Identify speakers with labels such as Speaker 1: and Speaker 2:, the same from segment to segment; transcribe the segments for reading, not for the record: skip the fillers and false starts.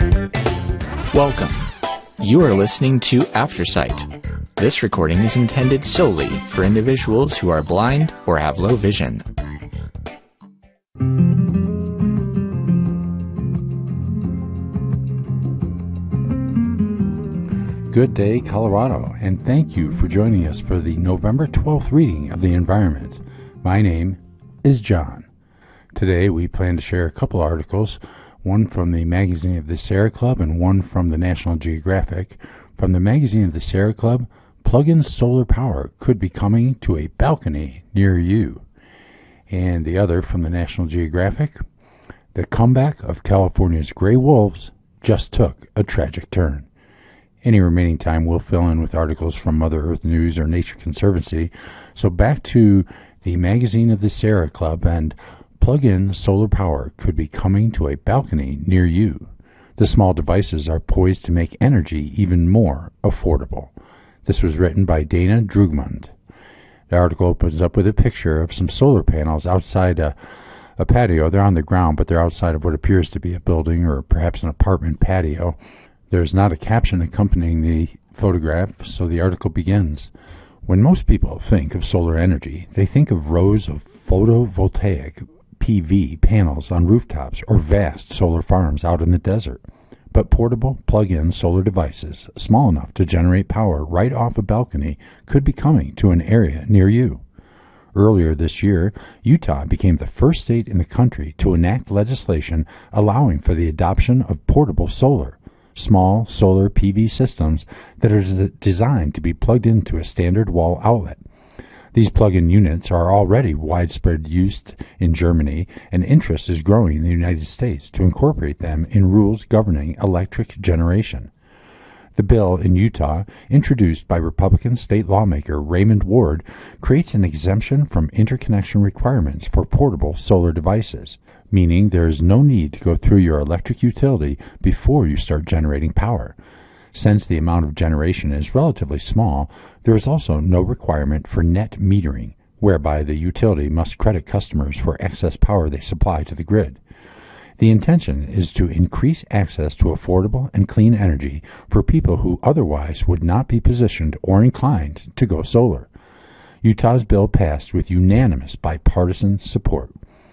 Speaker 1: Welcome. You are listening to Aftersight. This recording is intended solely for individuals who are blind or have low vision.
Speaker 2: Good day, Colorado, and thank you for joining us for the November 12th reading of the Environment. My name is John. Today we plan to share a couple articles, one from the Magazine of the Sierra Club and one from the National Geographic. From the Magazine of the Sierra Club, plug-in solar power could be coming to a balcony near you. And the other from the National Geographic, the comeback of California's gray wolves just took a tragic turn. Any remaining time we'll fill in with articles from Mother Earth News or Nature Conservancy. So back to the Magazine of the Sierra Club, and plug-in solar power could be coming to a balcony near you. The small devices are poised to make energy even more affordable. This was written by Dana Drugmund. The article opens up with a picture of some solar panels outside a patio. They're on the ground, but they're outside of what appears to be a building or perhaps an apartment patio. There's not a caption accompanying the photograph, so the article begins. When most people think of solar energy, they think of rows of photovoltaic PV panels on rooftops or vast solar farms out in the desert. But portable plug-in solar devices, small enough to generate power right off a balcony, could be coming to an area near you. Earlier this year, Utah became the first state in the country to enact legislation allowing for the adoption of portable solar, small solar PV systems that are designed to be plugged into a standard wall outlet. These plug-in units are already widespread used in Germany, and interest is growing in the United States to incorporate them in rules governing electric generation. The bill in Utah, introduced by Republican state lawmaker Raymond Ward, creates an exemption from interconnection requirements for portable solar devices, meaning there is no need to go through your electric utility before you start generating power. Since the amount of generation is relatively small, there is also no requirement for net metering, whereby the utility must credit customers for excess power they supply to the grid. The intention is to increase access to affordable and clean energy for people who otherwise would not be positioned or inclined to go solar. Utah's bill passed with unanimous bipartisan support.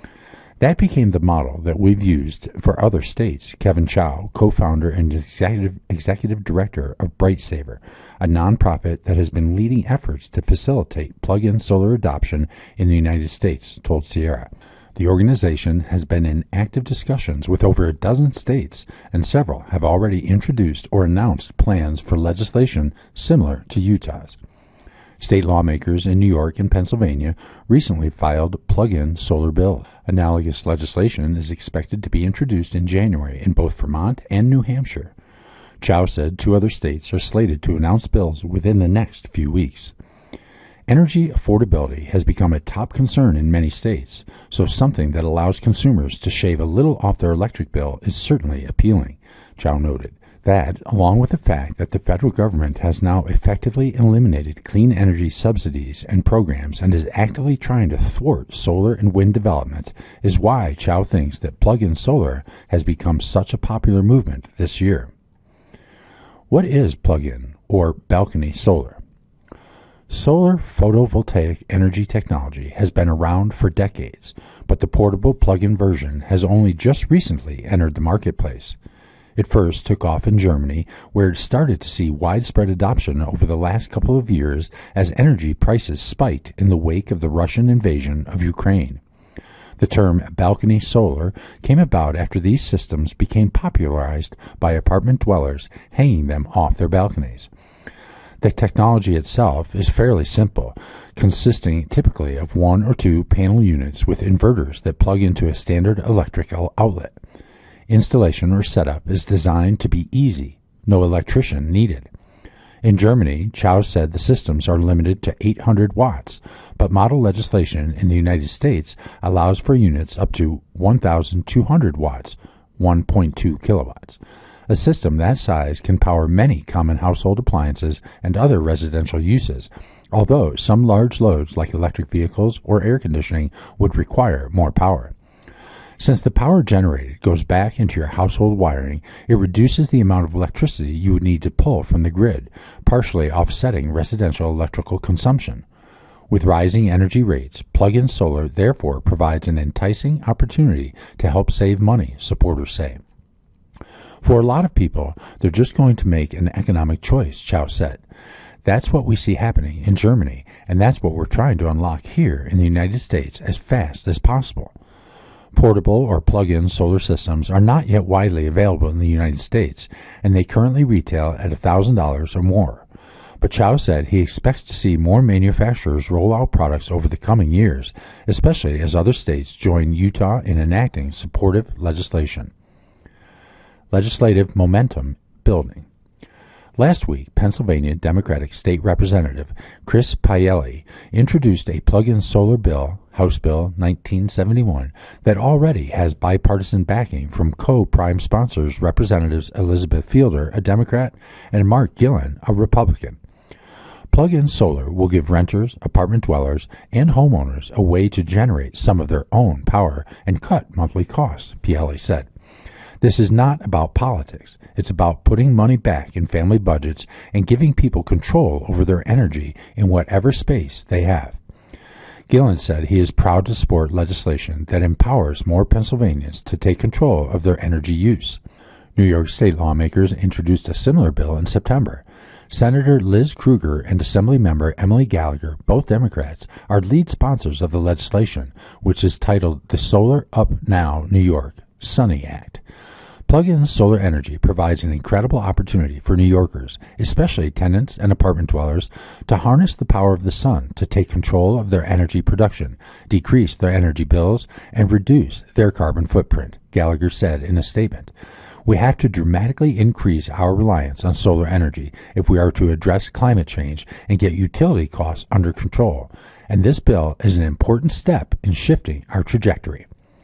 Speaker 2: That became the model that we've used for other states. Kevin Chow, co-founder and executive director of BrightSaver, a nonprofit that has been leading efforts to facilitate plug-in solar adoption in the United States, told Sierra. The organization has been in active discussions with over a dozen states, and several have already introduced or announced plans for legislation similar to Utah's. State lawmakers in New York and Pennsylvania recently filed plug-in solar bills. Analogous legislation is expected to be introduced in January in both Vermont and New Hampshire. Chow said 2 other states are slated to announce bills within the next few weeks. Energy affordability has become a top concern in many states, so something that allows consumers to shave a little off their electric bill is certainly appealing, Chow noted. That, along with the fact that the federal government has now effectively eliminated clean energy subsidies and programs and is actively trying to thwart solar and wind development, is why Chow thinks that plug-in solar has become such a popular movement this year. What is plug-in or balcony solar? Solar photovoltaic energy technology has been around for decades, but the portable plug-in version has only just recently entered the marketplace. It first took off in Germany, where it started to see widespread adoption over the last couple of years as energy prices spiked in the wake of the Russian invasion of Ukraine. The term balcony solar came about after these systems became popularized by apartment dwellers hanging them off their balconies. The technology itself is fairly simple, consisting typically of 1 or 2 panel units with inverters that plug into a standard electrical outlet. Installation or setup is designed to be easy, no electrician needed. In Germany, Chow said the systems are limited to 800 watts, but model legislation in the United States allows for units up to 1,200 watts, 1.2 kilowatts. A system that size can power many common household appliances and other residential uses, although some large loads like electric vehicles or air conditioning would require more power. Since the power generated goes back into your household wiring, it reduces the amount of electricity you would need to pull from the grid, partially offsetting residential electrical consumption. With rising energy rates, plug-in solar therefore provides an enticing opportunity to help save money, supporters say. For a lot of people, they're just going to make an economic choice, Chow said. That's what we see happening in Germany, and that's what we're trying to unlock here in the United States as fast as possible. Portable or plug-in solar systems are not yet widely available in the United States, and they currently retail at $1,000 or more. But Chow said he expects to see more manufacturers roll out products over the coming years, especially as other states join Utah in enacting supportive legislation. Legislative momentum building. Last week, Pennsylvania Democratic State Representative Chris Pacelli introduced a plug-in solar bill, House Bill 1971, that already has bipartisan backing from co-prime sponsors Representatives Elizabeth Fielder, a Democrat, and Mark Gillen, a Republican. Plug-in solar will give renters, apartment dwellers, and homeowners a way to generate some of their own power and cut monthly costs, Pacelli said. This is not about politics. It's about putting money back in family budgets and giving people control over their energy in whatever space they have. Gillen said he is proud to support legislation that empowers more Pennsylvanians to take control of their energy use. New York State lawmakers introduced a similar bill in September. Senator Liz Krueger and Assemblymember Emily Gallagher, both Democrats, are lead sponsors of the legislation, which is titled the Solar Up Now New York Sunny Act. Plug-in solar energy provides an incredible opportunity for New Yorkers, especially tenants and apartment dwellers, to harness the power of the sun to take control of their energy production, decrease their energy bills, and reduce their carbon footprint, Gallagher said in a statement. We have to dramatically increase our reliance on solar energy if we are to address climate change and get utility costs under control, and this bill is an important step in shifting our trajectory.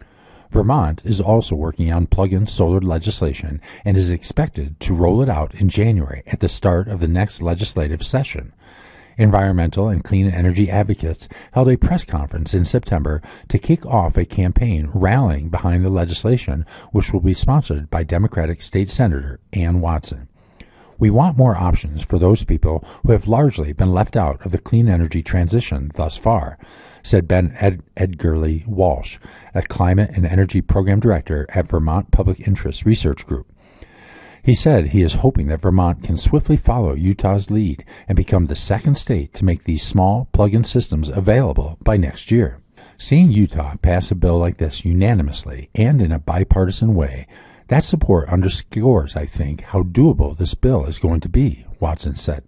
Speaker 2: Vermont is also working on plug-in solar legislation and is expected to roll it out in January at the start of the next legislative session. Environmental and clean energy advocates held a press conference in September to kick off a campaign rallying behind the legislation, which will be sponsored by Democratic State Senator Ann Watson. We want more options for those people who have largely been left out of the clean energy transition thus far, said Ben Edgerly Walsh, a climate and energy program director at Vermont Public Interest Research Group. He said he is hoping that Vermont can swiftly follow Utah's lead and become the second state to make these small plug-in systems available by next year. Seeing Utah pass a bill like this unanimously and in a bipartisan way, that support underscores, I think, how doable this bill is going to be, Watson said.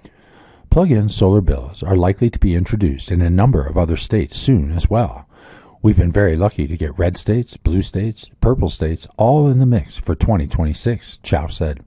Speaker 2: Plug-in solar bills are likely to be introduced in a number of other states soon as well. We've been very lucky to get red states, blue states, purple states all in the mix for 2026, Chow said.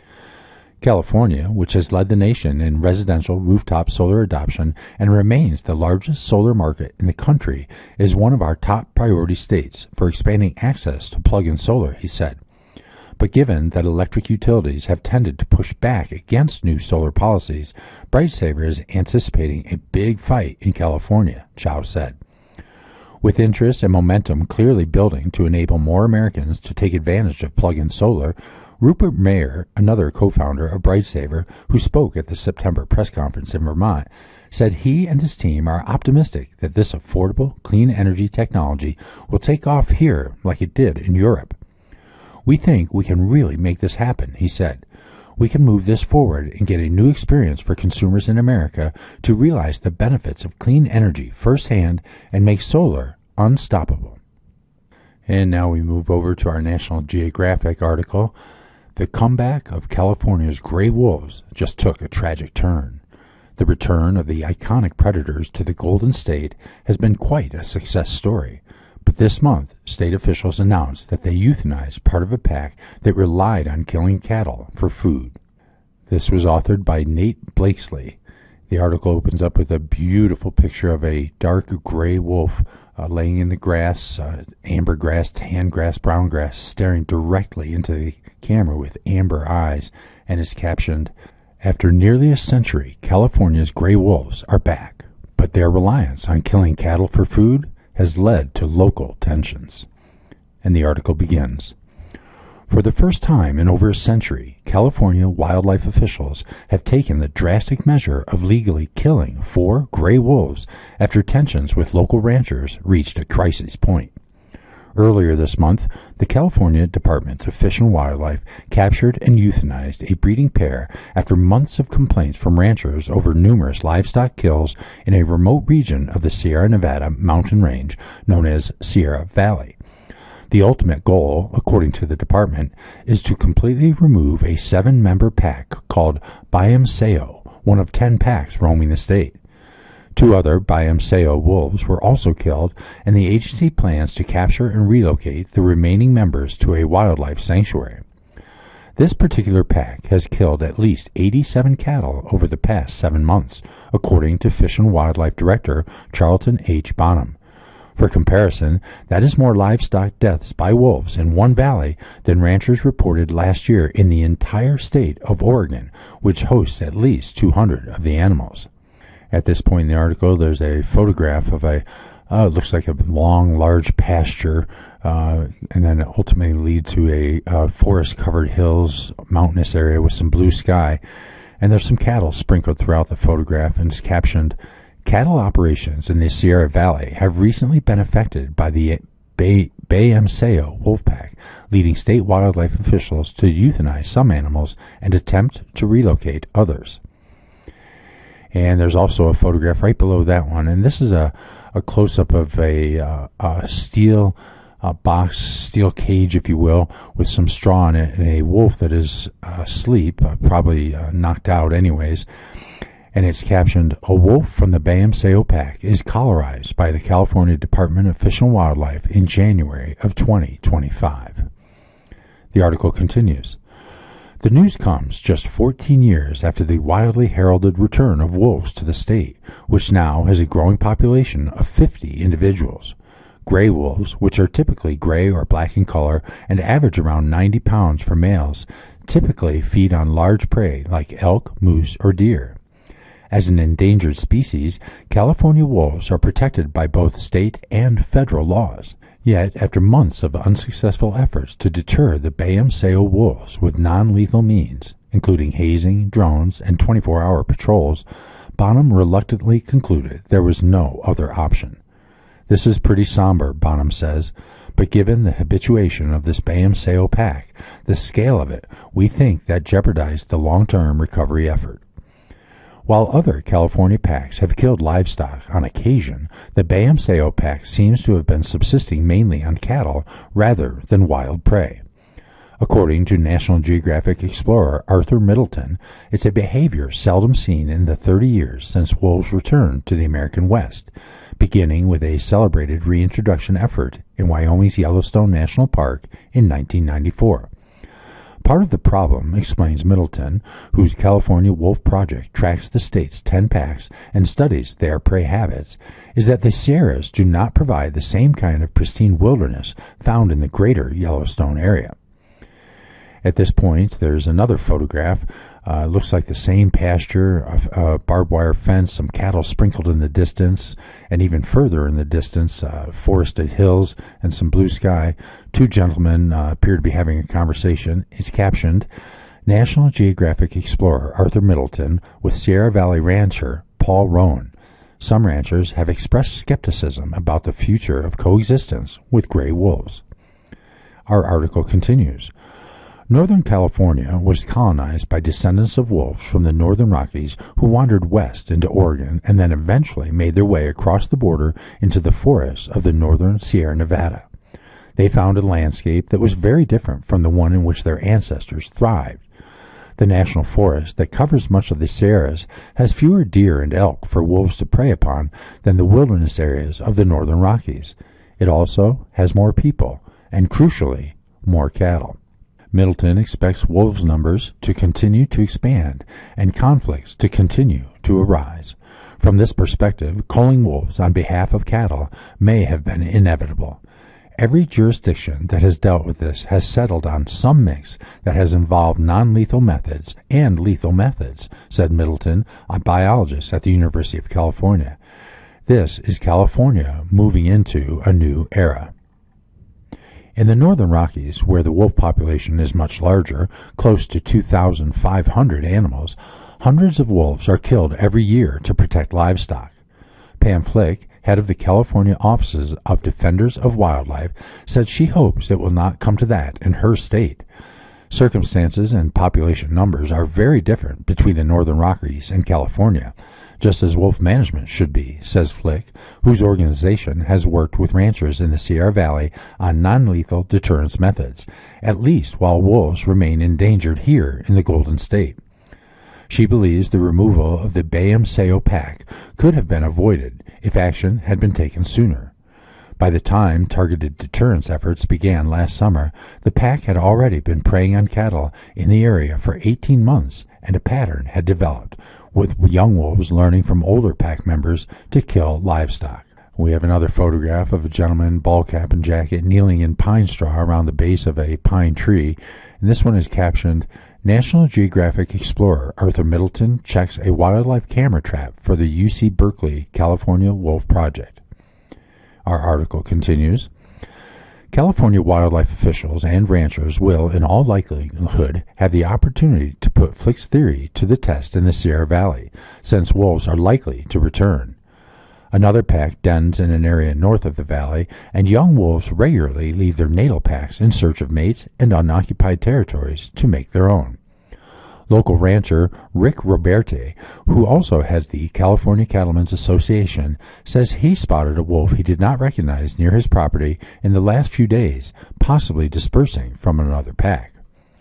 Speaker 2: California, which has led the nation in residential rooftop solar adoption and remains the largest solar market in the country, is one of our top priority states for expanding access to plug-in solar, he said. But given that electric utilities have tended to push back against new solar policies, BrightSaver is anticipating a big fight in California, Chow said. With interest and momentum clearly building to enable more Americans to take advantage of plug-in solar, Rupert Mayer, another co-founder of BrightSaver, who spoke at the September press conference in Vermont, said he and his team are optimistic that this affordable, clean energy technology will take off here like it did in Europe. We think we can really make this happen, he said. We can move this forward and get a new experience for consumers in America to realize the benefits of clean energy firsthand and make solar unstoppable. And now we move over to our National Geographic article. The comeback of California's gray wolves just took a tragic turn. The return of the iconic predators to the Golden State has been quite a success story. But this month, state officials announced that they euthanized part of a pack that relied on killing cattle for food. This was authored by Nate Blakesley. The article opens up with a beautiful picture of a dark gray wolf laying in the grass, amber grass, tan grass, brown grass, staring directly into the camera with amber eyes, and is captioned, "After nearly a century, California's gray wolves are back, but their reliance on killing cattle for food has led to local tensions." and the article begins. For the first time in over a century, California wildlife officials have taken the drastic measure of legally killing 4 gray wolves after tensions with local ranchers reached a crisis point. Earlier this month, the California Department of Fish and Wildlife captured and euthanized a breeding pair after months of complaints from ranchers over numerous livestock kills in a remote region of the Sierra Nevada mountain range known as Sierra Valley. The ultimate goal, according to the department, is to completely remove a 7-member pack called Bayamseo, one of 10 packs roaming the state. 2 other Bayamseo wolves were also killed, and the agency plans to capture and relocate the remaining members to a wildlife sanctuary. This particular pack has killed at least 87 cattle over the past 7 months, according to Fish and Wildlife Director Charlton H. Bonham. For comparison, that is more livestock deaths by wolves in one valley than ranchers reported last year in the entire state of Oregon, which hosts at least 200 of the animals. At this point in the article, there's a photograph of it looks like a long, large pasture, and then it ultimately leads to a forest-covered hills, mountainous area with some blue sky. And there's some cattle sprinkled throughout the photograph, and it's captioned, "Cattle operations in the Sierra Valley have recently been affected by the Bayamseo wolf pack, leading state wildlife officials to euthanize some animals and attempt to relocate others." And there's also a photograph right below that one, and this is a close-up of a steel box, steel cage, if you will, with some straw in it, and a wolf that is asleep, probably knocked out anyways. And it's captioned, "A wolf from the Bayamseo pack is collarized by the California Department of Fish and Wildlife in January of 2025. The article continues. The news comes just 14 years after the wildly heralded return of wolves to the state, which now has a growing population of 50 individuals. Gray wolves, which are typically gray or black in color and average around 90 pounds for males, typically feed on large prey like elk, moose, or deer. As an endangered species, California wolves are protected by both state and federal laws. Yet, after months of unsuccessful efforts to deter the Bayamseo wolves with non-lethal means, including hazing, drones, and 24-hour patrols, Bonham reluctantly concluded there was no other option. "This is pretty somber," Bonham says, "but given the habituation of this Bayamseo pack, the scale of it, we think that jeopardized the long-term recovery effort." While other California packs have killed livestock on occasion, the Bayamseo pack seems to have been subsisting mainly on cattle rather than wild prey. According to National Geographic explorer Arthur Middleton, it's a behavior seldom seen in the 30 years since wolves returned to the American West, beginning with a celebrated reintroduction effort in Wyoming's Yellowstone National Park in 1994. Part of the problem, explains Middleton, whose California Wolf Project tracks the state's 10 packs and studies their prey habits, is that the Sierras do not provide the same kind of pristine wilderness found in the greater Yellowstone area. At this point, there's another photograph. Looks like the same pasture, a barbed wire fence, some cattle sprinkled in the distance, and even further in the distance, forested hills and some blue sky. 2 gentlemen appear to be having a conversation. It's captioned, "National Geographic explorer Arthur Middleton with Sierra Valley rancher Paul Roan. Some ranchers have expressed skepticism about the future of coexistence with gray wolves." Our article continues. Northern California was colonized by descendants of wolves from the northern Rockies who wandered west into Oregon and then eventually made their way across the border into the forests of the northern Sierra Nevada. They found a landscape that was very different from the one in which their ancestors thrived. The national forest that covers much of the Sierras has fewer deer and elk for wolves to prey upon than the wilderness areas of the northern Rockies. It also has more people and, crucially, more cattle. Middleton expects wolves' numbers to continue to expand and conflicts to continue to arise. From this perspective, culling wolves on behalf of cattle may have been inevitable. Every jurisdiction that has dealt with this has settled on some mix that has involved non-lethal methods and lethal methods, said Middleton, a biologist at the University of California. This is California moving into a new era. In the northern Rockies, where the wolf population is much larger, close to 2,500 animals, hundreds of wolves are killed every year to protect livestock. Pam Flick, head of the California Offices of Defenders of Wildlife, said she hopes it will not come to that in her state. Circumstances and population numbers are very different between the northern Rockies and California, just as wolf management should be, says Flick, whose organization has worked with ranchers in the Sierra Valley on non-lethal deterrence methods, at least while wolves remain endangered here in the Golden State. She believes the removal of the Bayam Sayo pack could have been avoided if action had been taken sooner. By the time targeted deterrence efforts began last summer, the pack had already been preying on cattle in the area for 18 months, and a pattern had developed, with young wolves learning from older pack members to kill livestock. We have another photograph of a gentleman, ball cap and jacket, kneeling in pine straw around the base of a pine tree, and this one is captioned, National Geographic explorer Arthur Middleton checks a wildlife camera trap for the UC Berkeley California Wolf Project. Our article continues, California wildlife officials and ranchers will, in all likelihood, have the opportunity to put Flick's theory to the test in the Sierra Valley, since wolves are likely to return. Another pack dens in an area north of the valley, and young wolves regularly leave their natal packs in search of mates and unoccupied territories to make their own. Local rancher Rick Roberti, who also heads the California Cattlemen's Association, says he spotted a wolf he did not recognize near his property in the last few days, possibly dispersing from another pack.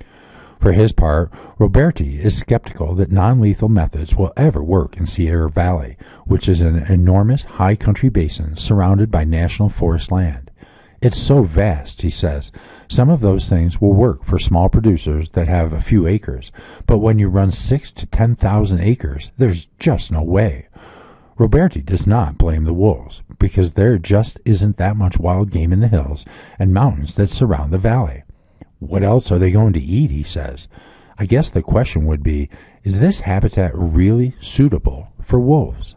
Speaker 2: For his part, Roberti is skeptical that non-lethal methods will ever work in Sierra Valley, which is an enormous high country basin surrounded by national forest land. It's so vast, he says. Some of those things will work for small producers that have a few acres, but when you run 6,000 to 10,000 acres, there's just no way. Roberti does not blame the wolves, because there just isn't that much wild game in the hills and mountains that surround the valley. What else are they going to eat, he says. I guess the question would be, is this habitat really suitable for wolves?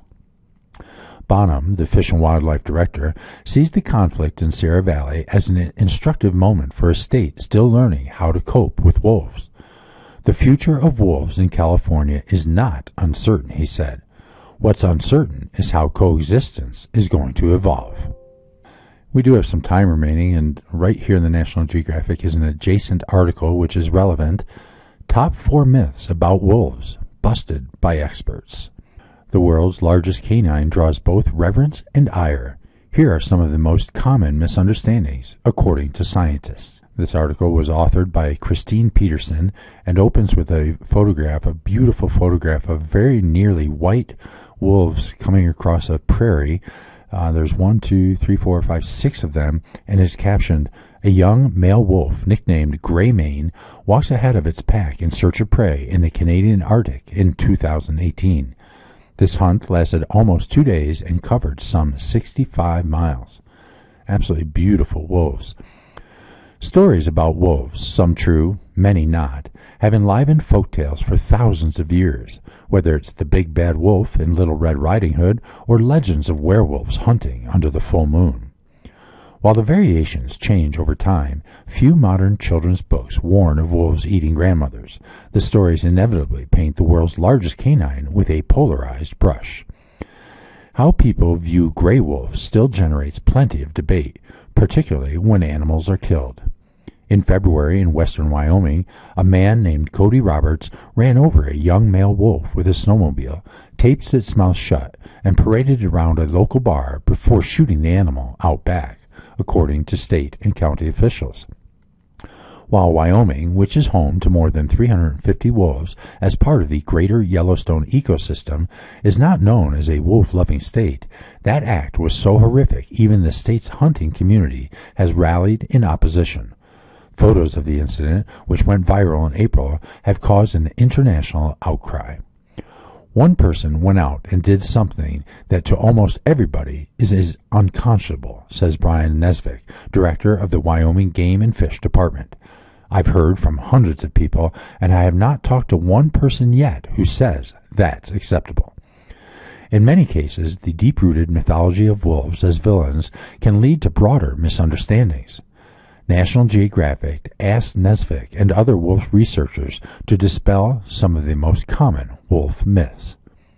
Speaker 2: Bonham, the Fish and Wildlife Director, sees the conflict in Sierra Valley as an instructive moment for a state still learning how to cope with wolves. The future of wolves in California is not uncertain, he said. What's uncertain is how coexistence is going to evolve. We do have some time remaining, and right here in the National Geographic is an adjacent article which is relevant. Top 4 myths about wolves, busted by experts. The world's largest canine draws both reverence and ire. Here are some of the most common misunderstandings, according to scientists. This article was authored by Christine Peterson and opens with a beautiful photograph of very nearly white wolves coming across a prairie. There's 6 of them, and is captioned, a young male wolf nicknamed Gray Mane walks ahead of its pack in search of prey in the Canadian Arctic in 2018. This hunt lasted almost 2 days and covered some 65 miles. Absolutely beautiful wolves. Stories about wolves, some true, many not, have enlivened folktales for thousands of years, whether it's the big bad wolf in Little Red Riding Hood or legends of werewolves hunting under the full moon. While the variations change over time, few modern children's books warn of wolves eating grandmothers. The stories inevitably paint the world's largest canine with a polarized brush. How people view gray wolves still generates plenty of debate, particularly when animals are killed. In February in western Wyoming, a man named Cody Roberts ran over a young male wolf with a snowmobile, taped its mouth shut, and paraded it around a local bar before shooting the animal out back, according to state and county officials. While Wyoming, which is home to more than 350 wolves as part of the greater Yellowstone ecosystem, is not known as a wolf-loving state, that act was so horrific even the state's hunting community has rallied in opposition. Photos of the incident, which went viral in April, have caused an international outcry. One person went out and did something that to almost everybody is unconscionable, says Brian Nesvik, director of the Wyoming Game and Fish Department. I've heard from hundreds of people, and I have not talked to one person yet who says that's acceptable. In many cases, the deep-rooted mythology of wolves as villains can lead to broader misunderstandings. National Geographic asked Nesvik and other wolf researchers to dispel some of the most common wolf myths.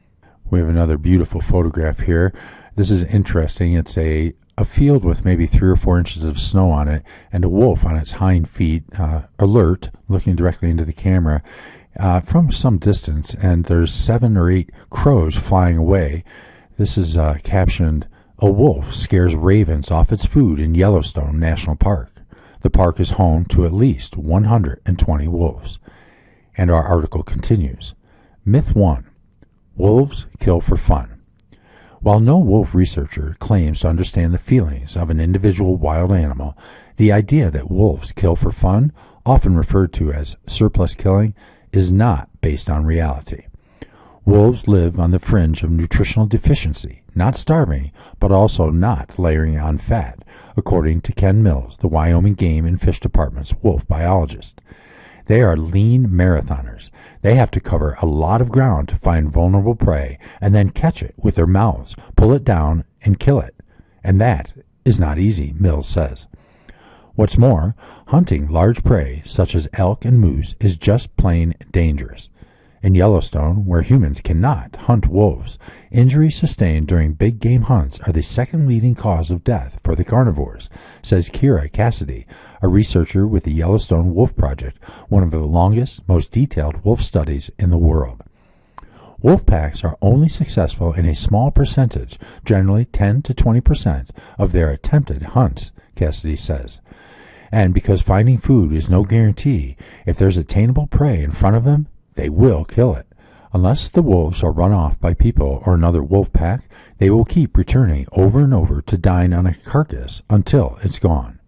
Speaker 2: We have another beautiful photograph here. This is interesting. It's a field with maybe 3 or 4 inches of snow on it, and a wolf on its hind feet, alert, looking directly into the camera from some distance, and there's 7 or 8 crows flying away. This is captioned, "A wolf scares ravens off its food in Yellowstone National Park. The park is home to at least 120 wolves." And our article continues. Myth 1. Wolves kill for fun. While no wolf researcher claims to understand the feelings of an individual wild animal, the idea that wolves kill for fun, often referred to as surplus killing, is not based on reality. Wolves live on the fringe of nutritional deficiency, not starving, but also not layering on fat, according to Ken Mills, the Wyoming Game and Fish Department's wolf biologist. They are lean marathoners. They have to cover a lot of ground to find vulnerable prey and then catch it with their mouths, pull it down, and kill it. And that is not easy, Mills says. What's more, hunting large prey such as elk and moose is just plain dangerous. In Yellowstone, where humans cannot hunt wolves, injuries sustained during big game hunts are the second leading cause of death for the carnivores, says Kira Cassidy, a researcher with the Yellowstone Wolf Project, one of the longest, most detailed wolf studies in the world. Wolf packs are only successful in a small percentage, generally 10 to 20%, of their attempted hunts, Cassidy says. And because finding food is no guarantee, if there's attainable prey in front of them, they will kill it. Unless the wolves are run off by people or another wolf pack, they will keep returning over and over to dine on a carcass until it's gone.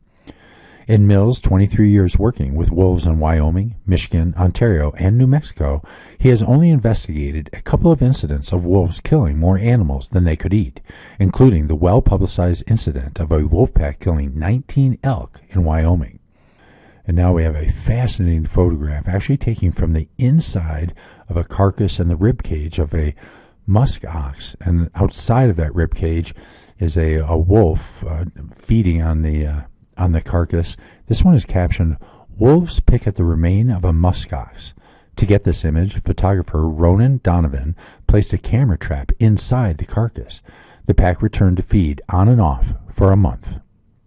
Speaker 2: In Mills' 23 years working with wolves in Wyoming, Michigan, Ontario, and New Mexico, he has only investigated a couple of incidents of wolves killing more animals than they could eat, including the well-publicized incident of a wolf pack killing 19 elk in Wyoming. And now we have a fascinating photograph, actually taken from the inside of a carcass and the rib cage of a musk ox. And outside of that rib cage is a wolf feeding on the carcass. This one is captioned, "Wolves pick at the remain of a musk ox." To get this image, photographer Ronan Donovan placed a camera trap inside the carcass. The pack returned to feed on and off for a month.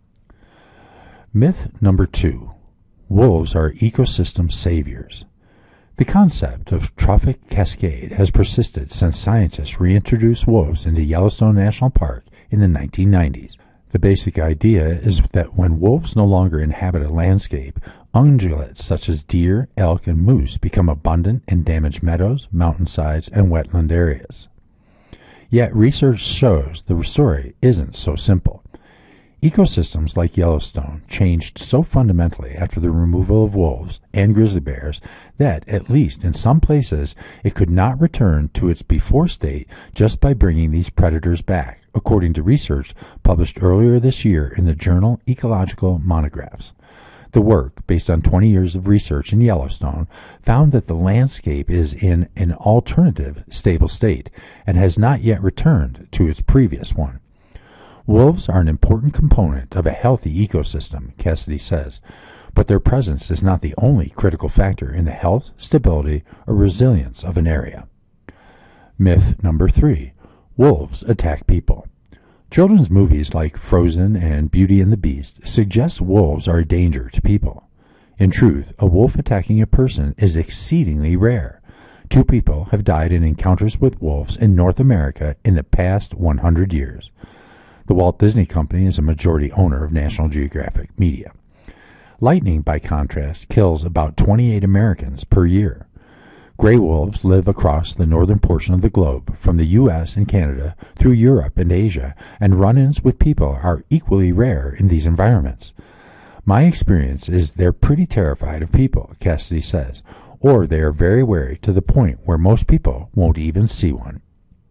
Speaker 2: Myth number 2. Wolves are ecosystem saviors. The concept of trophic cascade has persisted since scientists reintroduced wolves into Yellowstone National Park in the 1990s. The basic idea is that when wolves no longer inhabit a landscape, ungulates such as deer, elk, and moose become abundant and damage meadows, mountainsides, and wetland areas. Yet research shows the story isn't so simple. Ecosystems like Yellowstone changed so fundamentally after the removal of wolves and grizzly bears that, at least in some places, it could not return to its before state just by bringing these predators back, according to research published earlier this year in the journal Ecological Monographs. The work, based on 20 years of research in Yellowstone, found that the landscape is in an alternative, stable state and has not yet returned to its previous one. Wolves are an important component of a healthy ecosystem, Cassidy says, but their presence is not the only critical factor in the health, stability, or resilience of an area. Myth number 3. Wolves attack people. Children's movies like Frozen and Beauty and the Beast suggest wolves are a danger to people. In truth, a wolf attacking a person is exceedingly rare. 2 people have died in encounters with wolves in North America in the past 100 years. The Walt Disney Company is a majority owner of National Geographic Media. Lightning, by contrast, kills about 28 Americans per year. Gray wolves live across the northern portion of the globe, from the U.S. and Canada through Europe and Asia, and run-ins with people are equally rare in these environments. My experience is they're pretty terrified of people, Cassidy says, or they are very wary to the point where most people won't even see one.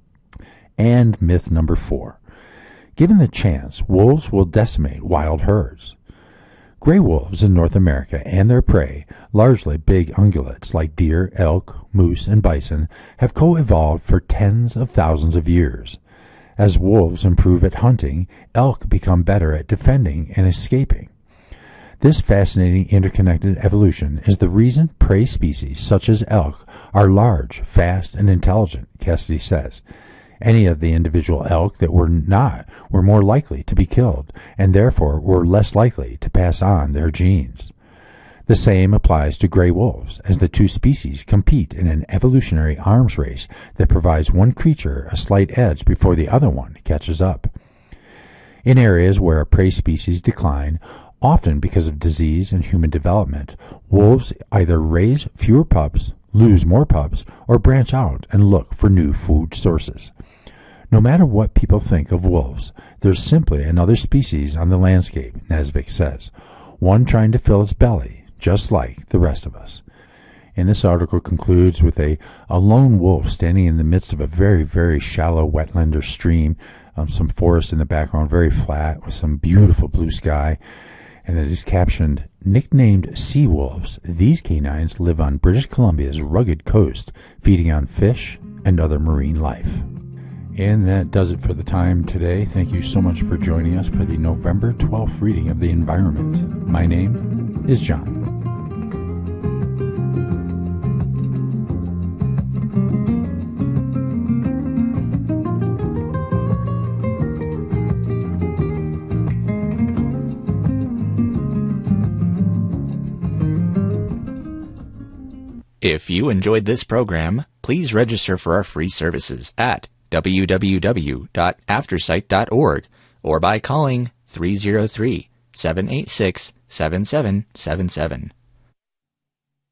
Speaker 2: And myth number 4. Given the chance, wolves will decimate wild herds. Gray wolves in North America and their prey, largely big ungulates like deer, elk, moose, and bison, have co-evolved for tens of thousands of years. As wolves improve at hunting, elk become better at defending and escaping. This fascinating interconnected evolution is the reason prey species such as elk are large, fast, and intelligent, Cassidy says. Any of the individual elk that were not were more likely to be killed, and therefore were less likely to pass on their genes. The same applies to gray wolves, as the two species compete in an evolutionary arms race that provides one creature a slight edge before the other one catches up. In areas where a prey species decline, often because of disease and human development, wolves either raise fewer pups, lose more pups, or branch out and look for new food sources. No matter what people think of wolves, there's simply another species on the landscape, Nesvik says, one trying to fill its belly, just like the rest of us. And this article concludes with a lone wolf standing in the midst of a very, very shallow wetland or stream, some forest in the background, very flat, with some beautiful blue sky. And it is captioned, "Nicknamed sea wolves, these canines live on British Columbia's rugged coast, feeding on fish and other marine life." And that does it for the time today. Thank you so much for joining us for the November 12th reading of The Environment. My name is John.
Speaker 1: If you enjoyed this program, please register for our free services at www.aftersight.org or by calling 303-786-7777.